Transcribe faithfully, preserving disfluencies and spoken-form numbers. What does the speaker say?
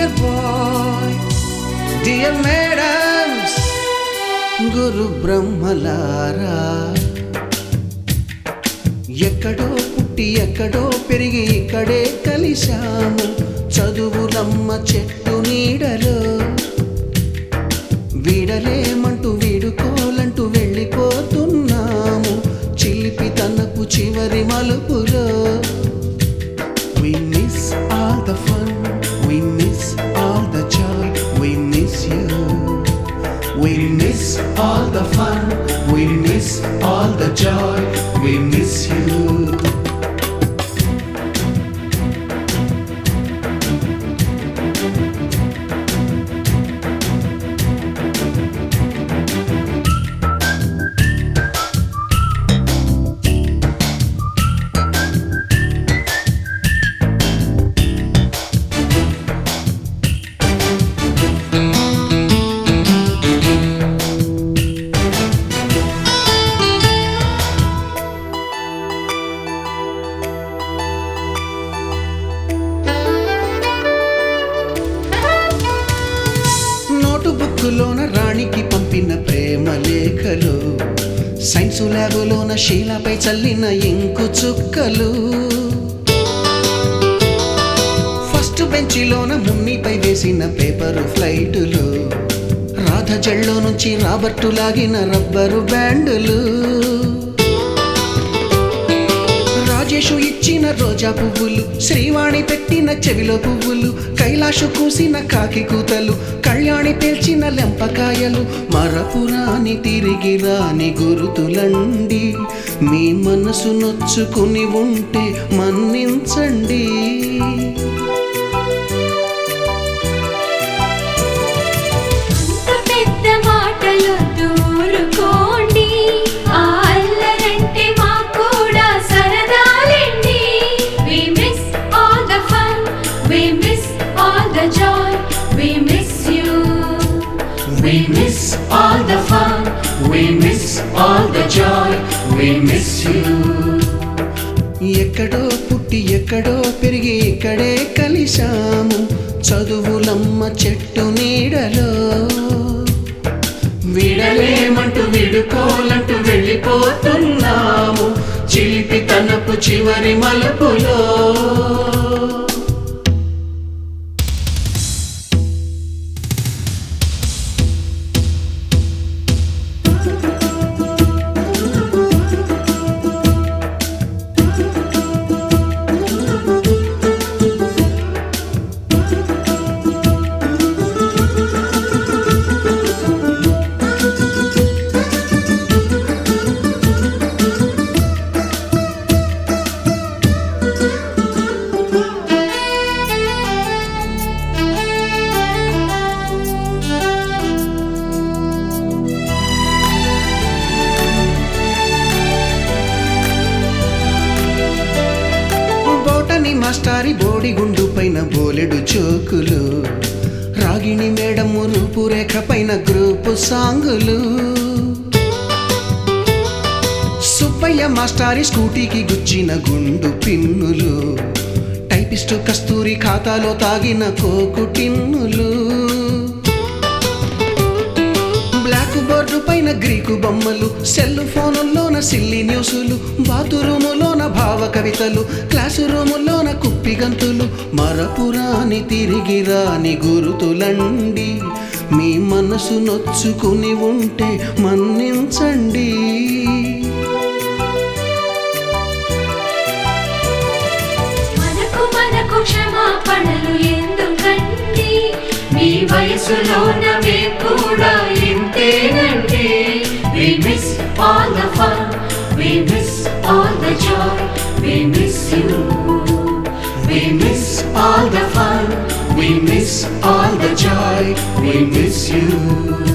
dear boy, dear madams, గురు బ్రహ్మలారా. ఎక్కడో పుట్టి ఎక్కడో పెరిగి ఇక్కడే కలిశాము చదువులమ్మ చెట్టు నీడలో. వీడలేమంటూ వీడుకోలంటూ వెళ్ళిపోతున్నాము చిలిపి తనపు చివరి మలుపులో. We miss all the fun, we miss all the joy, we miss you. We miss all the fun, we miss all the joy, we miss you. బుక్కులోన రాణికి పంపిన ప్రేమ లేఖలు, సైన్సు ల్యాబులోన శీలపై చల్లిన ఇంకు చుక్కలు, ఫస్ట్ బెంచిలోన మున్నిపై వేసిన పేపరు ఫ్లైటులు, రాధ జల్లో నుంచి రాబర్టు లాగిన rubber బ్యాండులు, Rajesh ఇచ్చిన రోజా పువ్వులు, శ్రీవాణి పెట్టిన చెవిలో పువ్వులు, కైలాషు కూసిన కాకి కూతలు, కళ్యాణి పేల్చిన లెంపకాయలు, మరపురాని తిరిగి రాని గురుతులండి. మీ మనసు నొచ్చుకుని ఉంటే మన్నించండి. We miss all the fun, we miss all the joy, we miss you. ఎక్కడో పుట్టి ఎక్కడో పెరిగి ఇక్కడే కలిశాము చదువులమ్మ చెట్టు నీడలో. వీడలేమంటూ వీడుకోలంటూ వెళ్ళిపోతున్నాము చిలిపి తనపు చివరి మలుపులో. మాస్టారి బోడిగుండు పైన బోలెడు చోకులు, రాగిణి మేడము రూపురేఖ పైన గ్రూపు సాంగులు, సుబ్బయ్య మాస్టారి స్కూటీకి గుచ్చిన గుండు పిన్నులు, టైపిస్టు కస్తూరి ఖాతాలో తాగిన కోకు టిన్నులు, బ్లాక్ బోర్డు పైన గ్రీకు బొమ్మలు, సెల్ ఫోనుల్లోన సిల్లి న్యూసులు, బాతురూములోన భావ కవితలు, క్లాసు రూములోన కుప్పి గంతులు, మరపురాని తిరిగి రాని గురుతులండి. మీ మనసు నొచ్చుకుని ఉంటే మన్నించండి. మనకు మనకు క్షమాపణలు ఎందుకండి, మీ వయసులోన మేము కూడా ఇంతేనండి. We miss all the fun, we miss all the joy, we miss you. We miss all the fun, we miss all the joy, we miss you.